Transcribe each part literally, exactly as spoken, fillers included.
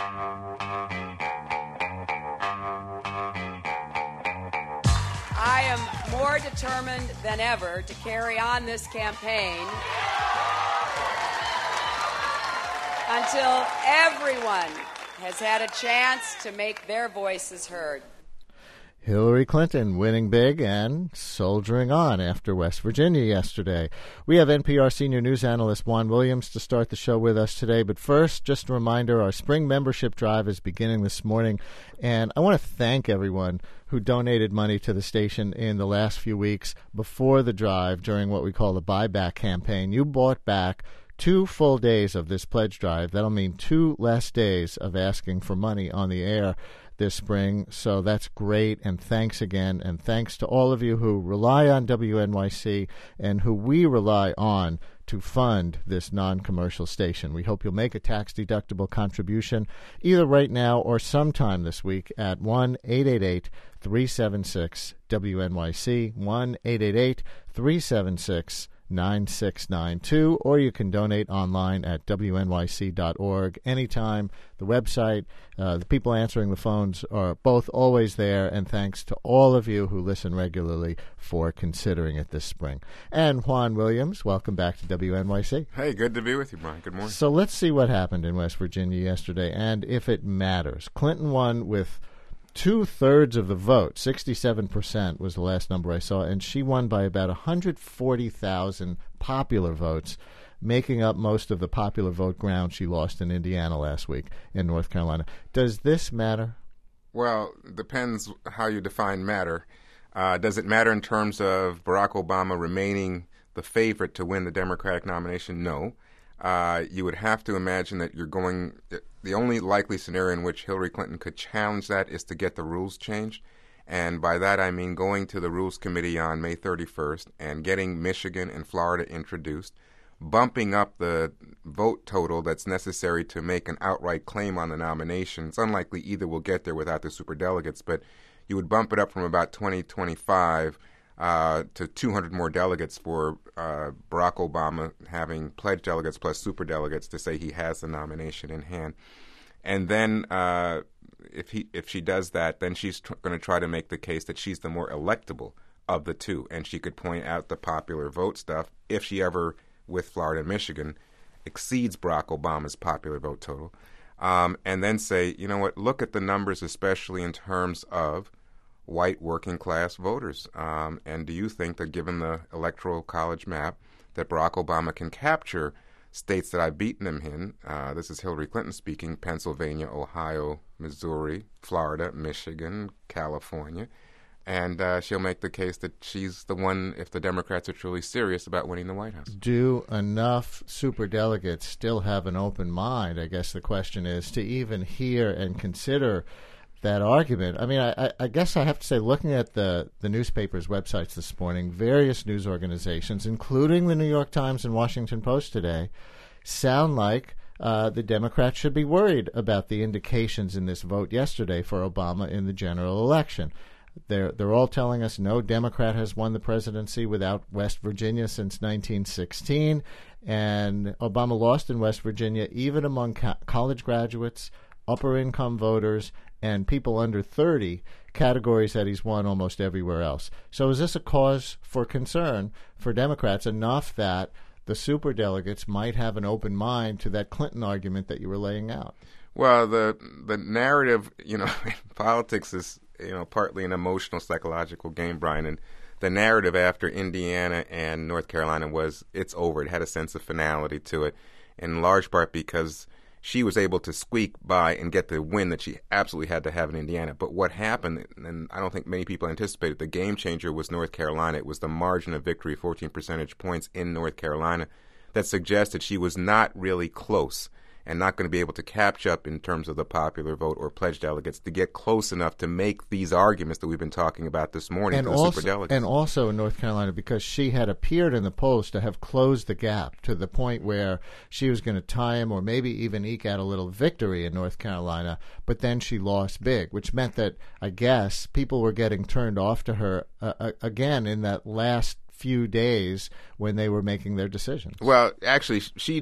I am more determined than ever to carry on this campaign until everyone has had a chance to make their voices heard. Hillary Clinton winning big and soldiering on after West Virginia yesterday. We have N P R senior news analyst Juan Williams to start the show with us today. But first, just a reminder, our spring membership drive is beginning this morning. And I want to thank everyone who donated money to the station in the last few weeks before the drive during what we call the buyback campaign. You bought back two full days of this pledge drive. That'll mean two less days of asking for money on the air this spring, so that's great, and thanks again, and thanks to all of you who rely on W N Y C and who we rely on to fund this non-commercial station. We hope you'll make a tax-deductible contribution either right now or sometime this week at one eight eight eight, three seven six, W N Y C, one eight eight eight, three seven six, nine six nine two, or you can donate online at W N Y C dot org anytime. The website, uh, the people answering the phones are both always there, and thanks to all of you who listen regularly for considering it this spring. And Juan Williams, welcome back to W N Y C. Hey, good to be with you, Brian. Good morning. So let's see what happened in West Virginia yesterday, and if it matters. Clinton won with two-thirds of the vote, sixty-seven percent was the last number I saw, and she won by about one hundred forty thousand popular votes, making up most of the popular vote ground she lost in Indiana last week in North Carolina. Does this matter? Well, it depends how you define matter. Uh, does it matter in terms of Barack Obama remaining the favorite to win the Democratic nomination? No. Uh, you would have to imagine that you're going... The only likely scenario in which Hillary Clinton could challenge that is to get the rules changed. And by that I mean going to the Rules Committee on May thirty-first and getting Michigan and Florida introduced, bumping up the vote total that's necessary to make an outright claim on the nomination. It's unlikely either will get there without the superdelegates, but you would bump it up from about twenty twenty-five uh, to two hundred more delegates for uh, Barack Obama having pledged delegates plus superdelegates to say he has the nomination in hand. And then uh, if he if she does that, then she's tr- going to try to make the case that she's the more electable of the two, and she could point out the popular vote stuff if she ever, with Florida and Michigan, exceeds Barack Obama's popular vote total, um, and then say, you know what, look at the numbers, especially in terms of white working class voters. Um, and do you think that given the Electoral College map that Barack Obama can capture states that I've beaten him in, uh, this is Hillary Clinton speaking, Pennsylvania, Ohio, Missouri, Florida, Michigan, California, and uh, she'll make the case that she's the one if the Democrats are truly serious about winning the White House. Do enough superdelegates still have an open mind, I guess the question is, to even hear and consider that argument? I mean, I, I guess I have to say, looking at the, the newspapers' websites this morning, various news organizations, including the New York Times and Washington Post today, sound like uh, the Democrats should be worried about the indications in this vote yesterday for Obama in the general election. They're, they're all telling us no Democrat has won the presidency without West Virginia since nineteen sixteen, and Obama lost in West Virginia even among co- college graduates, upper-income voters, and people under thirty, categories that he's won almost everywhere else. So is this a cause for concern for Democrats, enough that the superdelegates might have an open mind to that Clinton argument that you were laying out? Well, the the narrative, you know, politics is, you know, partly an emotional, psychological game, Brian, and the narrative after Indiana and North Carolina was it's over. It had a sense of finality to it, in large part because she was able to squeak by and get the win that she absolutely had to have in Indiana. But what happened, and I don't think many people anticipated, the game changer was North Carolina. It was the margin of victory, fourteen percentage points in North Carolina, that suggested she was not really close and not going to be able to catch up in terms of the popular vote or pledged delegates to get close enough to make these arguments that we've been talking about this morning and for the also, superdelegates. And also in North Carolina, because she had appeared in the polls to have closed the gap to the point where she was going to tie him or maybe even eke out a little victory in North Carolina, but then she lost big, which meant that, I guess, people were getting turned off to her uh, again in that last few days when they were making their decisions. Well, actually, she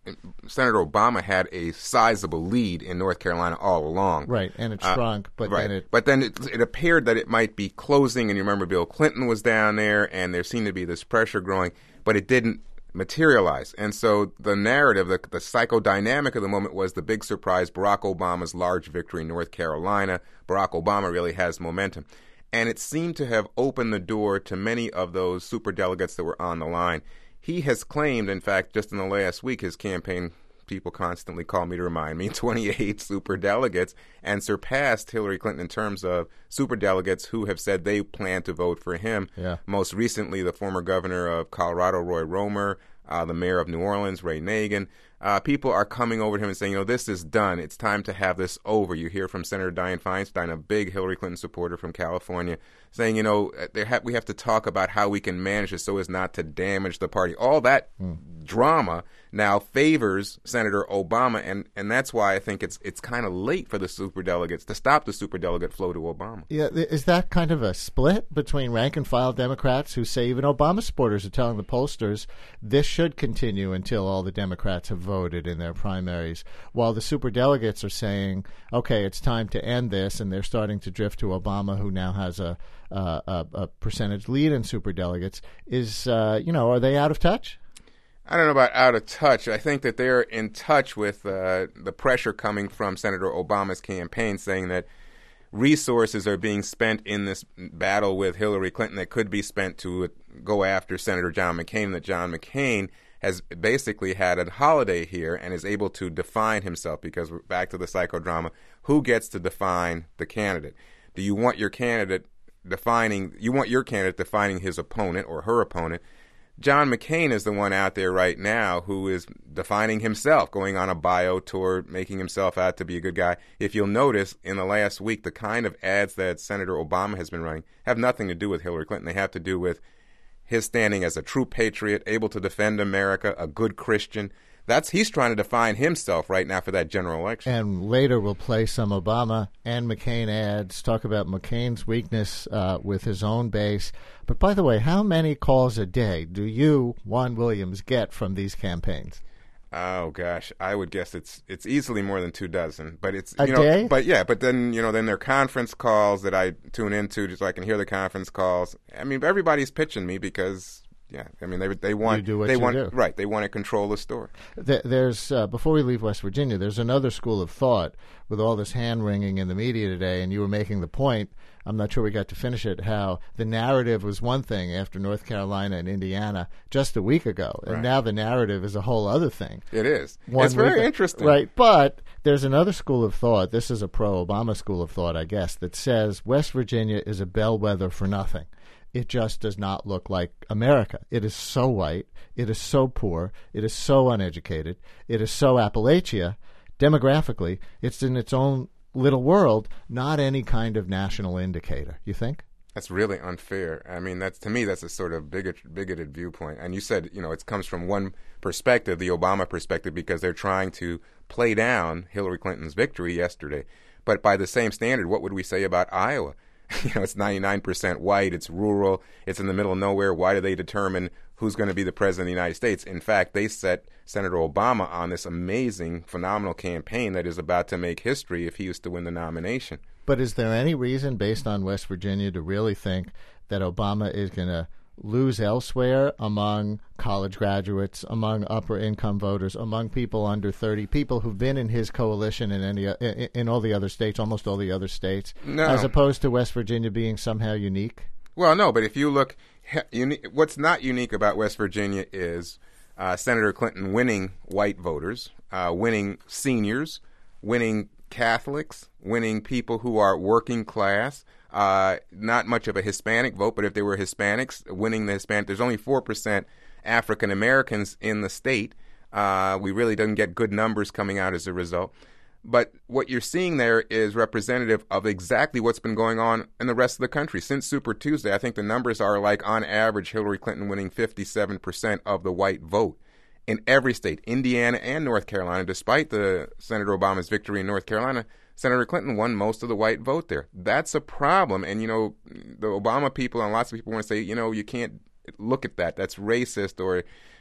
Senator Obama had a sizable lead in North Carolina all along. Right, and it shrunk, uh, but right. then it... But then it, it appeared that it might be closing, and you remember Bill Clinton was down there, and there seemed to be this pressure growing, but it didn't materialize. And so the narrative, the, the psychodynamic of the moment was the big surprise, Barack Obama's large victory in North Carolina. Barack Obama really has momentum. And it seemed to have opened the door to many of those superdelegates that were on the line. He has claimed, in fact, just in the last week, his campaign people constantly call me to remind me, twenty-eight superdelegates, and surpassed Hillary Clinton in terms of superdelegates who have said they plan to vote for him. Yeah. Most recently, the former governor of Colorado, Roy Romer, uh, the mayor of New Orleans, Ray Nagin. Uh, people are coming over to him and saying, you know, this is done. It's time to have this over. You hear from Senator Dianne Feinstein, a big Hillary Clinton supporter from California, saying, you know, there ha- we have to talk about how we can manage this so as not to damage the party. All that mm. drama now favors Senator Obama, and, and that's why I think it's it's kind of late for the superdelegates to stop the superdelegate flow to Obama. Yeah, is that kind of a split between rank-and-file Democrats who say even Obama supporters are telling the pollsters this should continue until all the Democrats have voted in their primaries, while the superdelegates are saying, okay, it's time to end this, and they're starting to drift to Obama, who now has a a, a, a percentage lead in superdelegates. Is, uh, you know, are they out of touch? I don't know about out of touch. I think that they're in touch with uh, the pressure coming from Senator Obama's campaign, saying that resources are being spent in this battle with Hillary Clinton that could be spent to go after Senator John McCain, that John McCain has basically had a holiday here and is able to define himself, because we're back to the psychodrama. Who gets to define the candidate? Do you want your candidate defining, you want your candidate defining his opponent or her opponent? John McCain is the one out there right now who is defining himself, going on a bio tour, making himself out to be a good guy. If you'll notice, in the last week, the kind of ads that Senator Obama has been running have nothing to do with Hillary Clinton. They have to do with his standing as a true patriot, able to defend America, a good Christian. That's he's trying to define himself right now for that general election. And later we'll play some Obama and McCain ads, talk about McCain's weakness uh, with his own base. But by the way, how many calls a day do you, Juan Williams, get from these campaigns? Oh gosh, I would guess it's it's easily more than two dozen. But it's a you know, day. But yeah, but then you know, then there are conference calls that I tune into just so I can hear the conference calls. I mean, everybody's pitching me because. Yeah, I mean they they want you do what they you want do. Right. They want to control the story. There's uh, before we leave West Virginia, there's another school of thought with all this hand wringing in the media today, and you were making the point. I'm not sure we got to finish it. How the narrative was one thing after North Carolina and Indiana just a week ago, and right. now the narrative is a whole other thing. It is. One it's very week, interesting, right? But there's another school of thought. This is a pro-Obama school of thought, I guess, that says West Virginia is a bellwether for nothing. It just does not look like America. It is so white. It is so poor. It is so uneducated. It is so Appalachia. Demographically, it's in its own little world, not any kind of national indicator. You think? That's really unfair. I mean, that's to me, that's a sort of bigot, bigoted viewpoint. And you said, you know, it comes from one perspective, the Obama perspective, because they're trying to play down Hillary Clinton's victory yesterday. But by the same standard, what would we say about Iowa? You know, it's ninety-nine percent white, it's rural, it's in the middle of nowhere. Why do they determine who's going to be the president of the United States? In fact, they set Senator Obama on this amazing, phenomenal campaign that is about to make history if he was to win the nomination. But is there any reason, based on West Virginia, to really think that Obama is going to lose elsewhere among college graduates, among upper-income voters, among people under thirty, people who've been in his coalition in any in, in all the other states, almost all the other states, no. as opposed to West Virginia being somehow unique? Well, no, but if you look, uni- what's not unique about West Virginia is uh, Senator Clinton winning white voters, uh, winning seniors, winning Catholics, winning people who are working class. Uh, not much of a Hispanic vote, but if they were Hispanics, winning the Hispanic, there's only four percent African Americans in the state. Uh, we really didn't get good numbers coming out as a result. But what you're seeing there is representative of exactly what's been going on in the rest of the country. Since Super Tuesday, I think the numbers are like, on average, Hillary Clinton winning fifty-seven percent of the white vote in every state, Indiana and North Carolina. Despite the Senator Obama's victory in North Carolina, Senator Clinton won most of the white vote there. That's a problem. And, you know, the Obama people and lots of people want to say, you know, you can't look at that. That's racist, or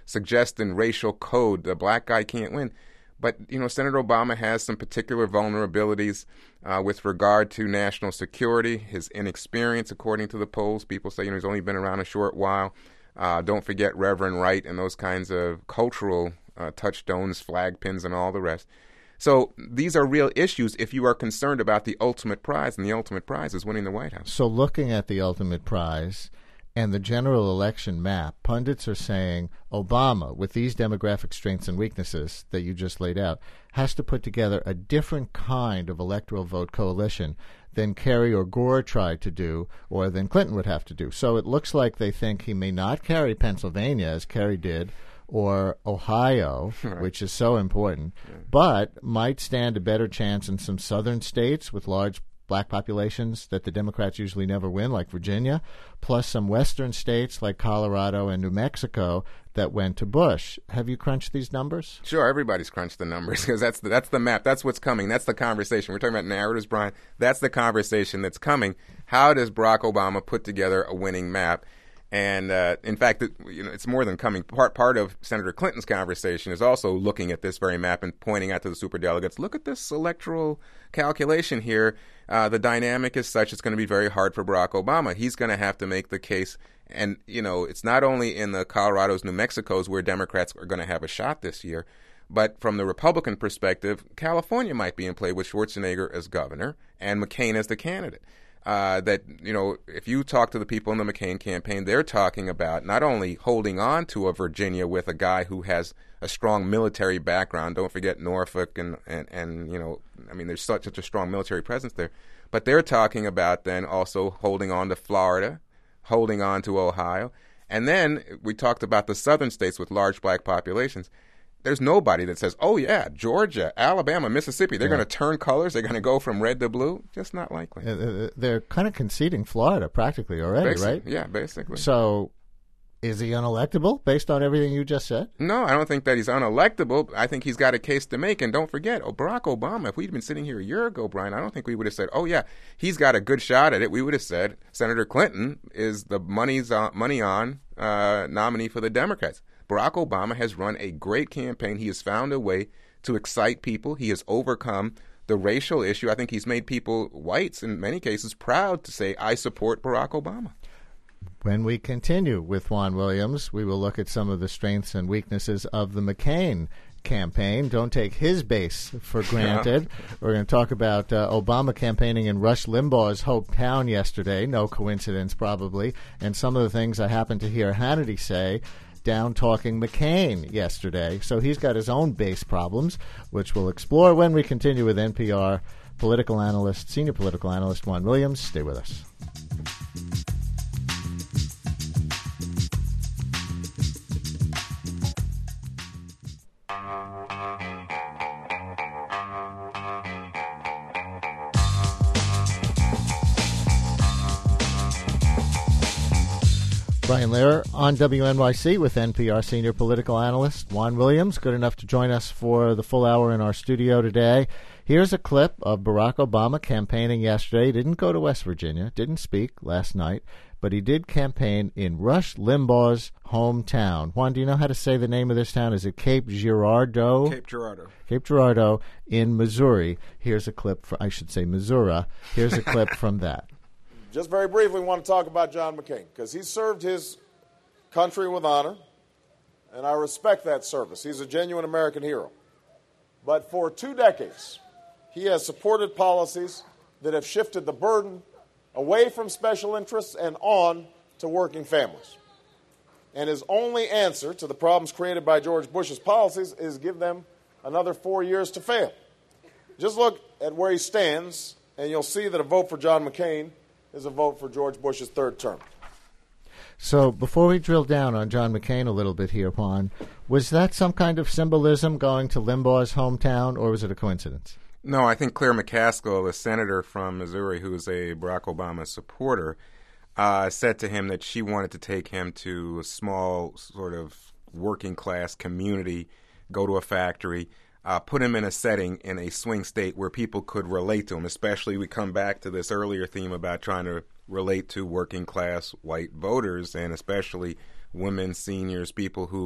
suggesting racial code. The black guy can't win. But, you know, Senator Obama has some particular vulnerabilities uh, with regard to national security, his inexperience, according to the polls. People say, you know, he's only been around a short while. Uh, don't forget Reverend Wright and those kinds of cultural uh, touchstones, flag pins, and all the rest. So these are real issues if you are concerned about the ultimate prize, and the ultimate prize is winning the White House. So looking at the ultimate prize and the general election map, pundits are saying Obama, with these demographic strengths and weaknesses that you just laid out, has to put together a different kind of electoral vote coalition than Kerry or Gore tried to do, or than Clinton would have to do. So it looks like they think he may not carry Pennsylvania, as Kerry did, or Ohio, right, which is so important, yeah, but might stand a better chance in some southern states with large black populations that the Democrats usually never win, like Virginia, plus some western states like Colorado and New Mexico that went to Bush. Have you crunched these numbers? Sure, everybody's crunched the numbers because that's the, that's the map. That's what's coming. That's the conversation. We're talking about narratives, Brian. That's the conversation that's coming. How does Barack Obama put together a winning map? And uh, in fact, it, you know, it's more than coming. Part part of Senator Clinton's conversation is also looking at this very map and pointing out to the superdelegates, look at this electoral calculation here. Uh, the dynamic is such it's going to be very hard for Barack Obama. He's going to have to make the case. And, you know, it's not only in the Colorados, New Mexicos where Democrats are going to have a shot this year, but from the Republican perspective, California might be in play with Schwarzenegger as governor and McCain as the candidate. Uh, that, you know, if you talk to the people in the McCain campaign, they're talking about not only holding on to a Virginia with a guy who has a strong military background. Don't forget Norfolk and, and, and you know, I mean, there's such, such a strong military presence there. But they're talking about then also holding on to Florida, holding on to Ohio. And then we talked about the southern states with large black populations. There's nobody that says, oh, yeah, Georgia, Alabama, Mississippi, they're yeah. going to turn colors. They're going to go from red to blue. Just not likely. Uh, they're kind of conceding Florida practically already, basically, right? Yeah, basically. So is he unelectable based on everything you just said? No, I don't think that he's unelectable. I think he's got a case to make. And don't forget, oh, Barack Obama, if we'd been sitting here a year ago, Brian, I don't think we would have said, oh, yeah, he's got a good shot at it. We would have said Senator Clinton is the money's on, money on uh, nominee for the Democrats. Barack Obama has run a great campaign. He has found a way to excite people. He has overcome the racial issue. I think he's made people, whites in many cases, proud to say, I support Barack Obama. When we continue with Juan Williams, we will look at some of the strengths and weaknesses of the McCain campaign. Don't take his base for granted. Yeah. We're going to talk about uh, Obama campaigning in Rush Limbaugh's hometown yesterday. No coincidence, probably. And some of the things I happened to hear Hannity say down talking McCain yesterday. So he's got his own base problems, which we'll explore when we continue with N P R political analyst, senior political analyst Juan Williams. Stay with us. Brian Lehrer on W N Y C with N P R senior political analyst Juan Williams, good enough to join us for the full hour in our studio today. Here's a clip of Barack Obama campaigning yesterday. He didn't go to West Virginia, didn't speak last night, but he did campaign in Rush Limbaugh's hometown. Juan, do you know how to say the name of this town? Is it Cape Girardeau? Cape Girardeau. Cape Girardeau in Missouri. Here's a clip, for, I should say Missouri. Here's a clip from that. Just very briefly, we want to talk about John McCain, because he served his country with honor, and I respect that service. He's a genuine American hero. But for two decades, he has supported policies that have shifted the burden away from special interests and on to working families. And his only answer to the problems created by George Bush's policies is give them another four years to fail. Just look at where he stands, and you'll see that a vote for John McCain is a vote for George Bush's third term. So before we drill down on John McCain a little bit here, Juan, was that some kind of symbolism going to Limbaugh's hometown, or was it a coincidence? No, I think Claire McCaskill, a senator from Missouri who is a Barack Obama supporter, uh, said to him that she wanted to take him to a small sort of working-class community, go to a factory, Uh, put him in a setting in a swing state where people could relate to him, especially we come back to this earlier theme about trying to relate to working class white voters and especially women, seniors, people who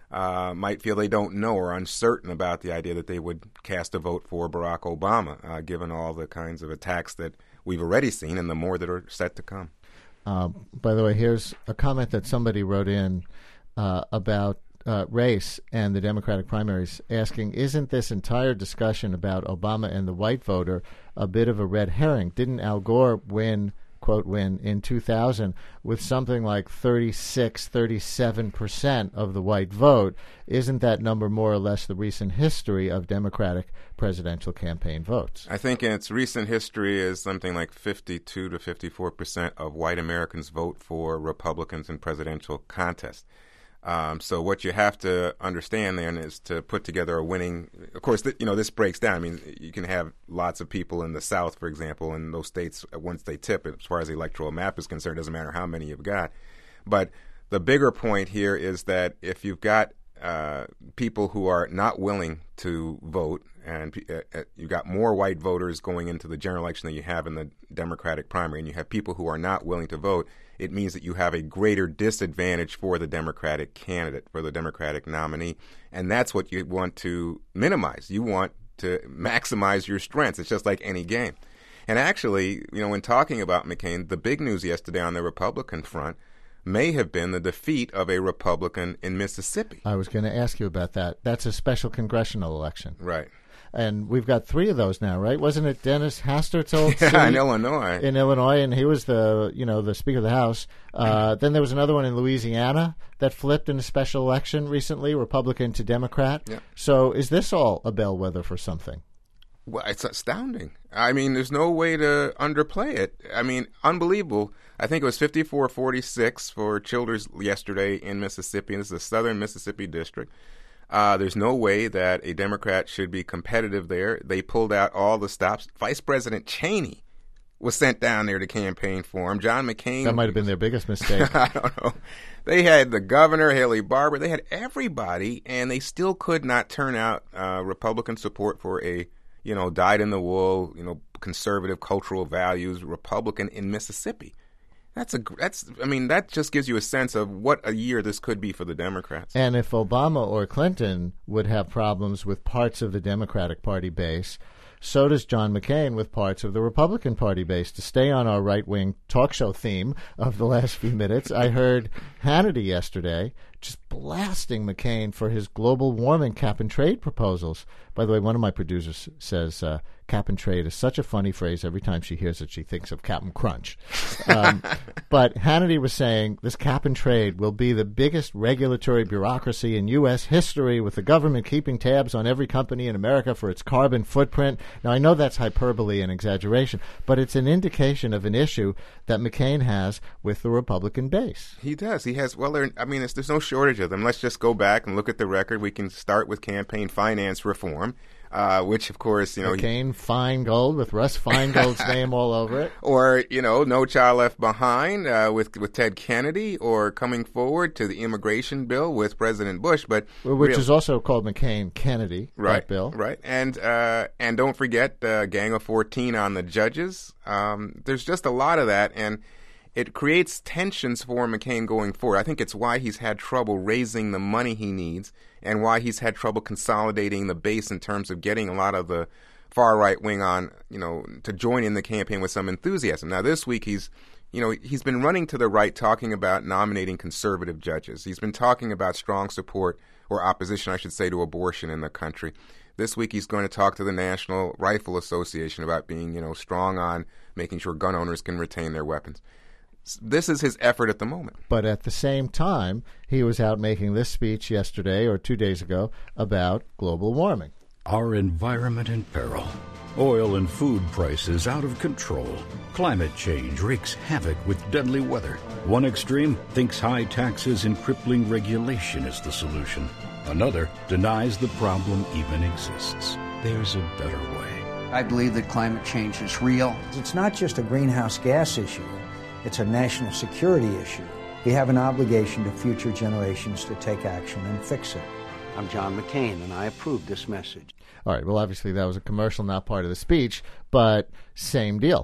uh, might feel they don't know or uncertain about the idea that they would cast a vote for Barack Obama, uh, given all the kinds of attacks that we've already seen and the more that are set to come. Uh, by the way, here's a comment that somebody wrote in uh, about uh, race and the Democratic primaries, asking, isn't this entire discussion about Obama and the white voter a bit of a red herring? Didn't Al Gore win, quote, win in two thousand with something like thirty-six, thirty-seven percent of the white vote? Isn't that number more or less the recent history of Democratic presidential campaign votes? I think in its recent history is something like fifty-two to fifty-four percent of white Americans vote for Republicans in presidential contests. Um, so what you have to understand then is to put together a winning. Of course, th- you know this breaks down. I mean, you can have lots of people in the South, for example, in those states. Once they tip, as far as the electoral map is concerned, it doesn't matter how many you've got. But the bigger point here is that if you've got uh, people who are not willing to vote, and uh, you've got more white voters going into the general election than you have in the Democratic primary, and you have people who are not willing to vote, it means that you have a greater disadvantage for the Democratic candidate, for the Democratic nominee. And that's what you want to minimize. You want to maximize your strengths. It's just like any game. And actually, you know, when talking about McCain, the big news yesterday on the Republican front may have been the defeat of a Republican in Mississippi. I was going to ask you about that. That's a special congressional election. Right. And we've got three of those now, right? Wasn't it Dennis Hastert's old yeah, city in Illinois? In Illinois, and he was the, you know, the Speaker of the House. Uh, then there was another one in Louisiana that flipped in a special election recently, Republican to Democrat. Yeah. So is this all a bellwether for something? Well, it's astounding. I mean, there's no way to underplay it. I mean, unbelievable. I think it was fifty-four forty-six for Childers yesterday in Mississippi, and this is the Southern Mississippi District. Uh, there's no way that a Democrat should be competitive there. They pulled out all the stops. Vice President Cheney was sent down there to campaign for him. John McCain. That might have been their biggest mistake. I don't know. They had the governor, Haley Barbour. They had everybody, and they still could not turn out uh, Republican support for a, you know, dyed-in-the-wool, you know, conservative cultural values Republican in Mississippi. That's a that's I mean that just gives you a sense of what a year this could be for the Democrats. And if Obama or Clinton would have problems with parts of the Democratic Party base, so does John McCain with parts of the Republican Party base. To stay on our right-wing talk show theme of the last few minutes, I heard Hannity yesterday just blasting McCain for his global warming cap and trade proposals. By the way, one of my producers says uh, cap and trade is such a funny phrase. Every time she hears it, she thinks of Captain Crunch. Um, but Hannity was saying this cap and trade will be the biggest regulatory bureaucracy in U S history, with the government keeping tabs on every company in America for its carbon footprint. Now, I know that's hyperbole and exaggeration, but it's an indication of an issue that McCain has with the Republican base. He does. He has, well, there, I mean, it's, there's no shortage of them. Let's just go back and look at the record. We can start with campaign finance reform, uh, which, of course, you know. McCain Feingold with Russ Feingold's name all over it. Or, you know, No Child Left Behind uh, with with Ted Kennedy, or coming forward to the immigration bill with President Bush. But Which real, is also called McCain-Kennedy, right, that bill. Right. And, uh, and don't forget uh, Gang of fourteen on the judges. Um, there's just a lot of that. And it creates tensions for McCain going forward. I think it's why he's had trouble raising the money he needs, and why he's had trouble consolidating the base in terms of getting a lot of the far right wing on, you know, to join in the campaign with some enthusiasm. Now, this week he's, you know, he's been running to the right, talking about nominating conservative judges. He's been talking about strong support, or opposition, I should say, to abortion in the country. This week he's going to talk to the National Rifle Association about being, you know, strong on making sure gun owners can retain their weapons. This is his effort at the moment. But at the same time, he was out making this speech yesterday or two days ago about global warming. Our environment in peril. Oil and food prices out of control. Climate change wreaks havoc with deadly weather. One extreme thinks high taxes and crippling regulation is the solution. Another denies the problem even exists. There's a better way. I believe that climate change is real. It's not just a greenhouse gas issue. It's a national security issue. We have an obligation to future generations to take action and fix it. I'm John McCain, and I approve this message. All right, well, obviously that was a commercial, not part of the speech, but same deal.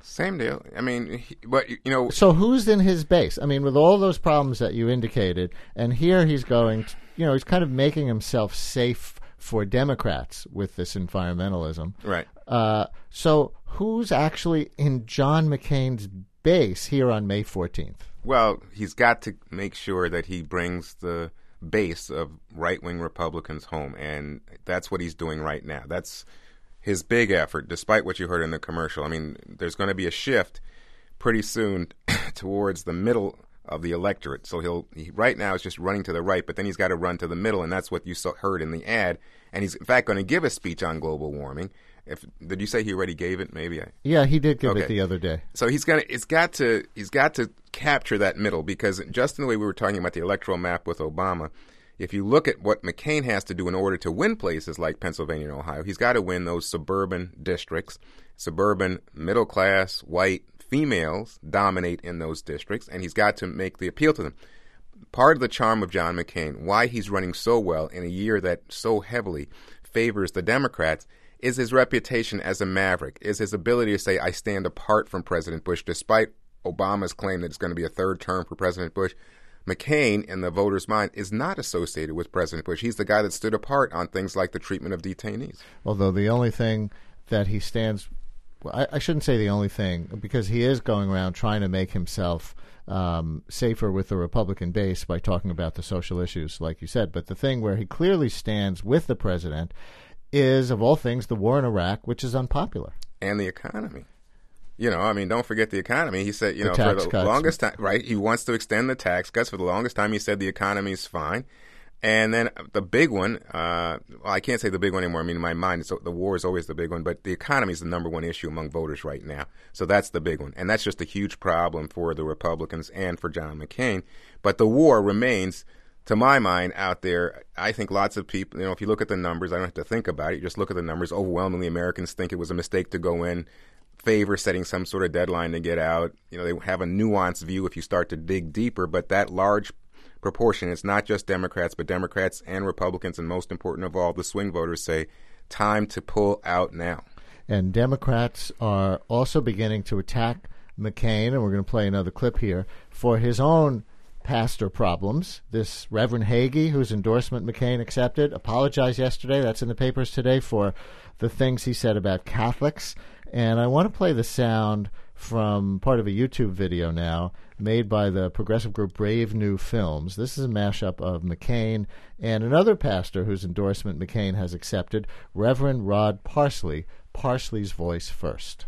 Same deal. I mean, he, but, you know. So who's in his base? I mean, with all those problems that you indicated, and here he's going, to, you know, he's kind of making himself safe for Democrats with this environmentalism. Right. Uh, so who's actually in John McCain's base here on May fourteenth? Well, he's got to make sure that he brings the base of right-wing Republicans home, and that's what he's doing right now. That's his big effort, despite what you heard in the commercial. I mean, there's going to be a shift pretty soon towards the middle of the electorate. So he'll he, right now is just running to the right, but then he's got to run to the middle, and that's what you saw, heard in the ad. And he's, in fact, going to give a speech on global warming. If did you say he already gave it? Maybe I. Yeah, he did give okay. it the other day. So he's gonna. It's got to. He's got to capture that middle, because just in the way we were talking about the electoral map with Obama, if you look at what McCain has to do in order to win places like Pennsylvania and Ohio, he's got to win those suburban districts. Suburban middle class white females dominate in those districts, and he's got to make the appeal to them. Part of the charm of John McCain, why he's running so well in a year that so heavily favors the Democrats, is his reputation as a maverick, is his ability to say, I stand apart from President Bush, despite Obama's claim that it's going to be a third term for President Bush. McCain, in the voters' mind, is not associated with President Bush. He's the guy that stood apart on things like the treatment of detainees. Although the only thing that he stands, well, I, I shouldn't say the only thing, because he is going around trying to make himself um, safer with the Republican base by talking about the social issues, like you said. But the thing where he clearly stands with the president is, of all things, the war in Iraq, which is unpopular. And the economy. You know, I mean, don't forget the economy. He said, you the know, tax for the cuts. longest time, right, he wants to extend the tax cuts. For the longest time, he said the economy is fine. And then the big one, uh, well, I can't say the big one anymore. I mean, in my mind, it's, the war is always the big one, but the economy is the number one issue among voters right now. So that's the big one. And that's just a huge problem for the Republicans and for John McCain. But the war remains, to my mind, out there. I think lots of people, you know, if you look at the numbers, I don't have to think about it. You just look at the numbers. Overwhelmingly, Americans think it was a mistake to go in, favor setting some sort of deadline to get out. You know, they have a nuanced view if you start to dig deeper, but that large proportion, it's not just Democrats, but Democrats and Republicans, and most important of all, the swing voters say, time to pull out now. And Democrats are also beginning to attack McCain, and we're going to play another clip here, for his own pastor problems. This Reverend Hagee, whose endorsement McCain accepted, apologized yesterday, that's in the papers today, for the things he said about Catholics. And I want to play the sound from part of a YouTube video now made by the progressive group Brave New Films. This is a mashup of McCain and another pastor whose endorsement McCain has accepted, Reverend Rod Parsley. Parsley's voice first.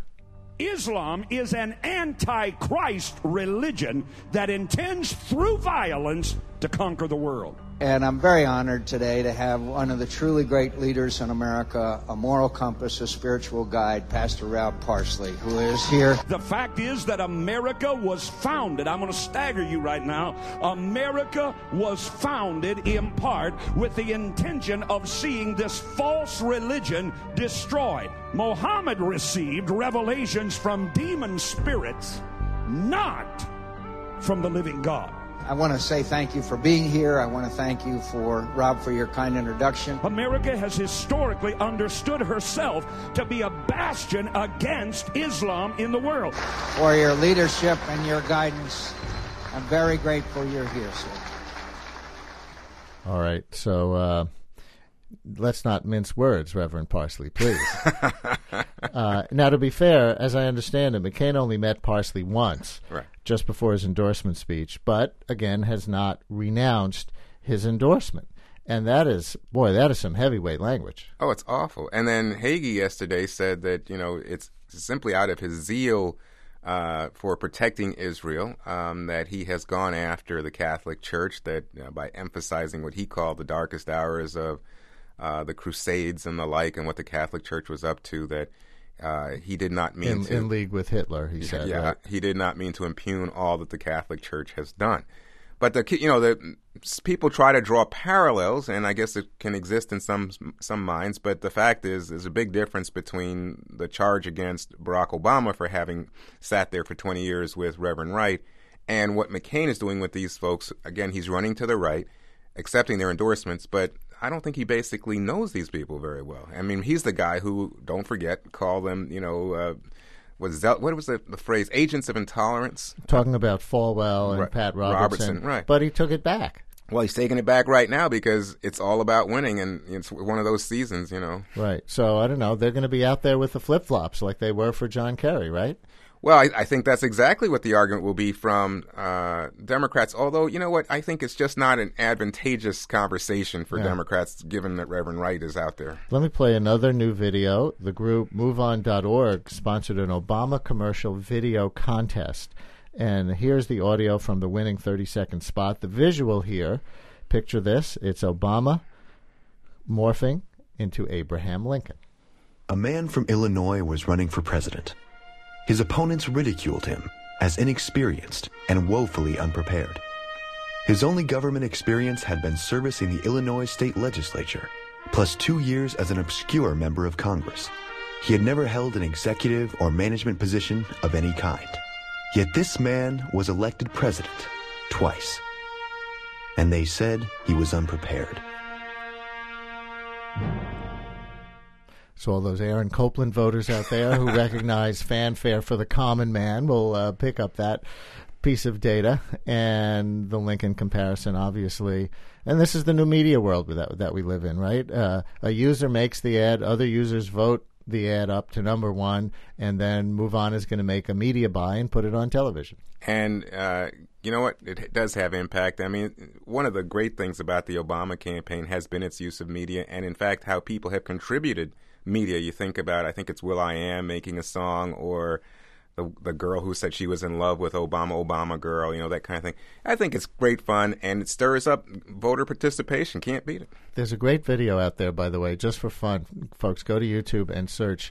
Islam is an anti-Christ religion that intends through violence to conquer the world. And I'm very honored today to have one of the truly great leaders in America, a moral compass, a spiritual guide, Pastor Rod Parsley, who is here. The fact is that America was founded, I'm going to stagger you right now, America was founded in part with the intention of seeing this false religion destroyed. Muhammad received revelations from demon spirits, not from the living God. I want to say thank you for being here. I want to thank you for, Rob, for your kind introduction. America has historically understood herself to be a bastion against Islam in the world. For your leadership and your guidance, I'm very grateful you're here, sir. All right, so uh, let's not mince words, Reverend Parsley, please. uh, now, to be fair, as I understand it, McCain only met Parsley once. Right. Just before his endorsement speech, but again has not renounced his endorsement. And that is, boy, that is some heavyweight language. Oh, it's awful. And then Hagee yesterday said that, you know, it's simply out of his zeal uh, for protecting Israel um, that he has gone after the Catholic Church, that uh, by emphasizing what he called the darkest hours of uh, the Crusades and the like, and what the Catholic Church was up to, that Uh, he did not mean in, to... In league with Hitler, he said. Yeah, right? He did not mean to impugn all that the Catholic Church has done. But, the you know, the people try to draw parallels, and I guess it can exist in some some minds, but the fact is there's a big difference between the charge against Barack Obama for having sat there for twenty years with Reverend Wright and what McCain is doing with these folks. Again, he's running to the right, accepting their endorsements, but I don't think he basically knows these people very well. I mean, he's the guy who, don't forget, called them, you know, uh, was that, what was the, the phrase? Agents of intolerance. Talking about Falwell and Right. Pat Robertson, Robertson, right. But he took it back. Well, he's taking it back right now because it's all about winning, and it's one of those seasons, you know. Right. So, I don't know. They're going to be out there with the flip-flops like they were for John Kerry, right? Well, I, I think that's exactly what the argument will be from uh, Democrats, although, you know what, I think it's just not an advantageous conversation for Yeah. Democrats, given that Reverend Wright is out there. Let me play another new video. The group move on dot org sponsored an Obama commercial video contest. And here's the audio from the winning thirty-second spot. The visual here, picture this. It's Obama morphing into Abraham Lincoln. A man from Illinois was running for president. His opponents ridiculed him as inexperienced and woefully unprepared. His only government experience had been service in the Illinois state legislature, plus two years as an obscure member of Congress. He had never held an executive or management position of any kind. Yet this man was elected president twice. And they said he was unprepared. So all those Aaron Copland voters out there who recognize fanfare for the common man will uh, pick up that piece of data and the Lincoln comparison, obviously. And this is the new media world that, that we live in, right? Uh, a user makes the ad, other users vote the ad up to number one, and then MoveOn is going to make a media buy and put it on television. And uh, you know what? It does have impact. I mean, one of the great things about the Obama campaign has been its use of media, and in fact, how people have contributed media. You think about, I think it's will.i.am making a song, or the the girl who said she was in love with Obama, Obama girl, you know, that kind of thing. I think it's great fun, and it stirs up voter participation. Can't beat it. There's a great video out there, by the way, just for fun. Folks, go to YouTube and search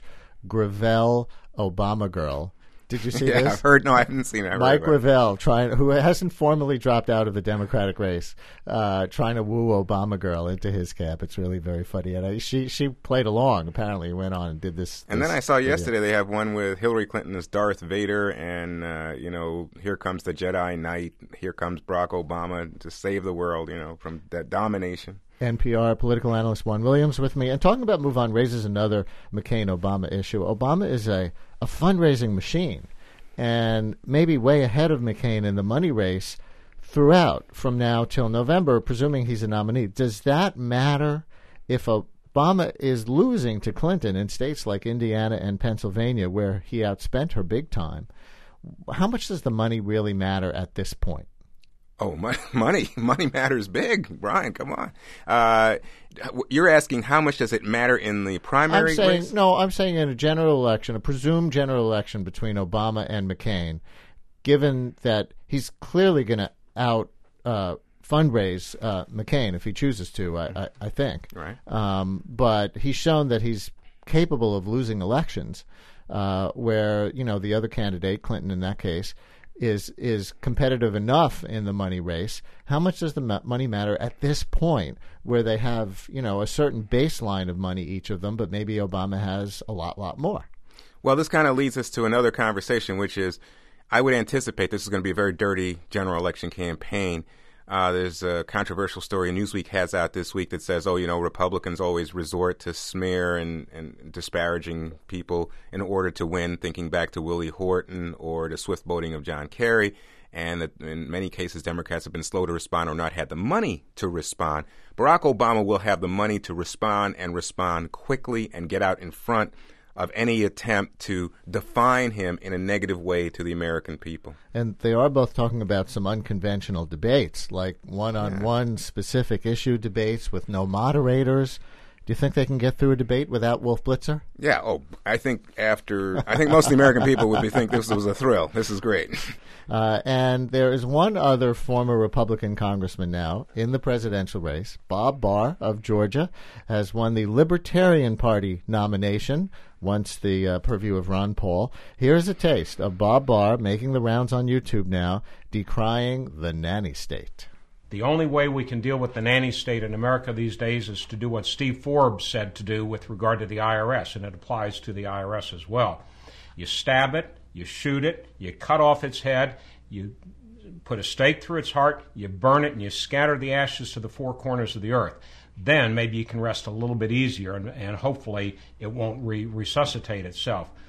Gravel Obama Girl. Did you see yeah, this? I've heard. No, I haven't seen it. I've Mike heard about it. Gravel, trying, who hasn't formally dropped out of the Democratic race, uh, trying to woo Obama girl into his camp. It's really very funny. And I, she she played along, apparently, went on and did this. And this then I saw video. yesterday they have one with Hillary Clinton as Darth Vader, and, uh, you know, here comes the Jedi Knight, here comes Barack Obama to save the world, you know, from that domination. N P R political analyst Juan Williams with me. And talking about MoveOn raises another McCain-Obama issue. Obama is a, a fundraising machine, and maybe way ahead of McCain in the money race throughout from now till November, presuming he's a nominee. Does that matter if Obama is losing to Clinton in states like Indiana and Pennsylvania, where he outspent her big time? How much does the money really matter at this point? Oh, money. Money matters big, Brian. Come on. Uh, you're asking how much does it matter in the primary I'm saying, race? No, I'm saying in a general election, a presumed general election between Obama and McCain, given that he's clearly going to out uh, fundraise uh, McCain if he chooses to, I, I, I think. Right. Um, but he's shown that he's capable of losing elections uh, where, you know, the other candidate, Clinton in that case, is is competitive enough in the money race. How much does the ma- money matter at this point where they have, you know, a certain baseline of money, each of them, but maybe Obama has a lot, lot more? Well, this kind of leads us to another conversation, which is I would anticipate this is going to be a very dirty general election campaign. Uh, there's a controversial story Newsweek has out this week that says, oh, you know, Republicans always resort to smear and, and disparaging people in order to win, thinking back to Willie Horton or the swift voting of John Kerry, and that in many cases Democrats have been slow to respond or not had the money to respond. Barack Obama will have the money to respond and respond quickly and get out in front of any attempt to define him in a negative way to the American people. And they are both talking about some unconventional debates, like one-on-one yeah. specific issue debates with no moderators. Do you think they can get through a debate without Wolf Blitzer? Yeah. Oh, I think after I think most of the American people would be think this was a thrill. This is great. Uh, and there is one other former Republican congressman now in the presidential race. Bob Barr of Georgia has won the Libertarian Party nomination, once the uh, purview of Ron Paul. Here's a taste of Bob Barr making the rounds on YouTube now, decrying the nanny state. The only way we can deal with the nanny state in America these days is to do what Steve Forbes said to do with regard to the I R S, and it applies to the I R S as well. You stab it, you shoot it, you cut off its head, you put a stake through its heart, you burn it, and you scatter the ashes to the four corners of the earth. Then maybe you can rest a little bit easier, and, and hopefully it won't re- resuscitate itself.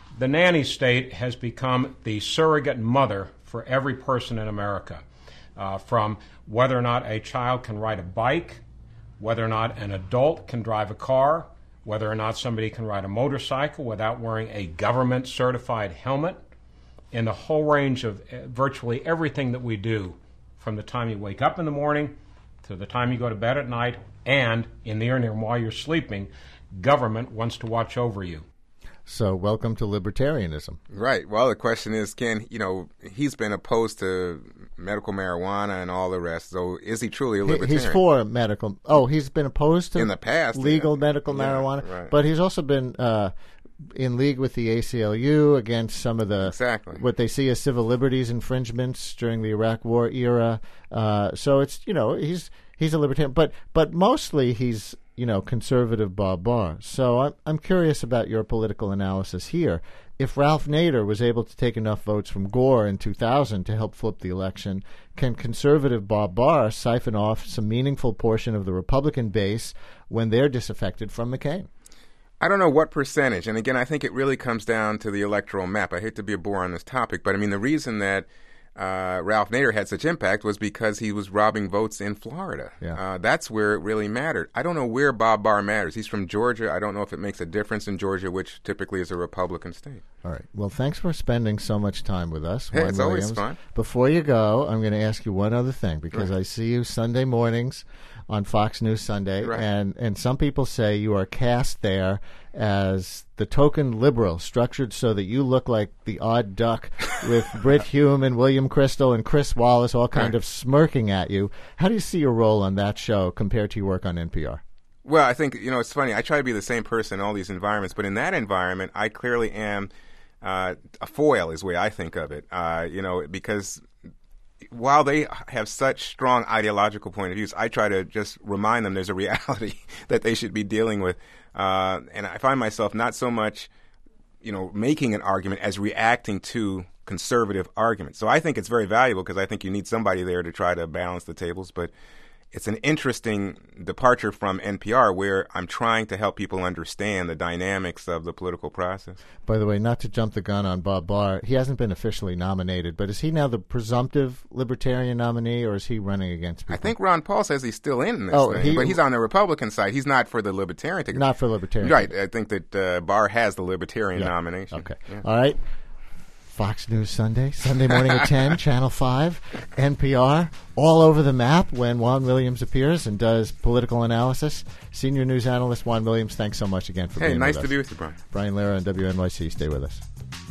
the nanny state has become the surrogate mother for every person in America, uh, from whether or not a child can ride a bike, whether or not an adult can drive a car, whether or not somebody can ride a motorcycle without wearing a government-certified helmet, in the whole range of uh, virtually everything that we do, from the time you wake up in the morning to the time you go to bed at night, and in the interim while you're sleeping, government wants to watch over you. So welcome to libertarianism. Right. Well, the question is, can, you know, he's been opposed to medical marijuana and all the rest. So is he truly a libertarian? He's for medical. Oh, he's been opposed to in the past legal yeah. medical yeah, marijuana. Right. But he's also been uh, in league with the A C L U against some of the exactly. what they see as civil liberties infringements during the Iraq War era. Uh, so it's, you know, he's he's a libertarian, but but mostly he's, you know, conservative Bob Barr. So I'm I'm curious about your political analysis here. If Ralph Nader was able to take enough votes from Gore in two thousand to help flip the election, can conservative Bob Barr siphon off some meaningful portion of the Republican base when they're disaffected from McCain? I don't know what percentage. And again, I think it really comes down to the electoral map. I hate to be a bore on this topic, but I mean, the reason that Uh, Ralph Nader had such impact was because he was robbing votes in Florida. Yeah. Uh, that's where it really mattered. I don't know where Bob Barr matters. He's from Georgia. I don't know if it makes a difference in Georgia, which typically is a Republican state. All right. Well, thanks for spending so much time with us. Hey, Juan it's Williams. always fun. Before you go, I'm going to ask you one other thing, because right. I see you Sunday mornings on Fox News Sunday, right. and, and some people say you are cast there as the token liberal, structured so that you look like the odd duck with Brit Hume and William Crystal and Chris Wallace all kind right. of smirking at you. How do you see your role on that show compared to your work on N P R? Well, I think, you know, it's funny. I try to be the same person in all these environments, but in that environment, I clearly am uh, a foil is the way I think of it, uh, you know, because while they have such strong ideological point of views, I try to just remind them there's a reality that they should be dealing with. Uh, and I find myself not so much, you know, making an argument as reacting to conservative arguments. So I think it's very valuable because I think you need somebody there to try to balance the tables. But it's an interesting departure from N P R where I'm trying to help people understand the dynamics of the political process. By the way, not to jump the gun on Bob Barr, he hasn't been officially nominated, but is he now the presumptive libertarian nominee, or is he running against people? I think Ron Paul says he's still in this oh, thing, he, but he's on the Republican side. He's not for the libertarian ticket. Not for libertarian. Right. I think that uh, Barr has the libertarian yeah. nomination. Okay. Yeah. All right. Fox News Sunday, Sunday morning at ten, Channel five, N P R, all over the map when Juan Williams appears and does political analysis. Senior news analyst Juan Williams, thanks so much again for hey, being nice with us. Hey, nice to be with you, Brian. Brian Lara on W N Y C. Stay with us.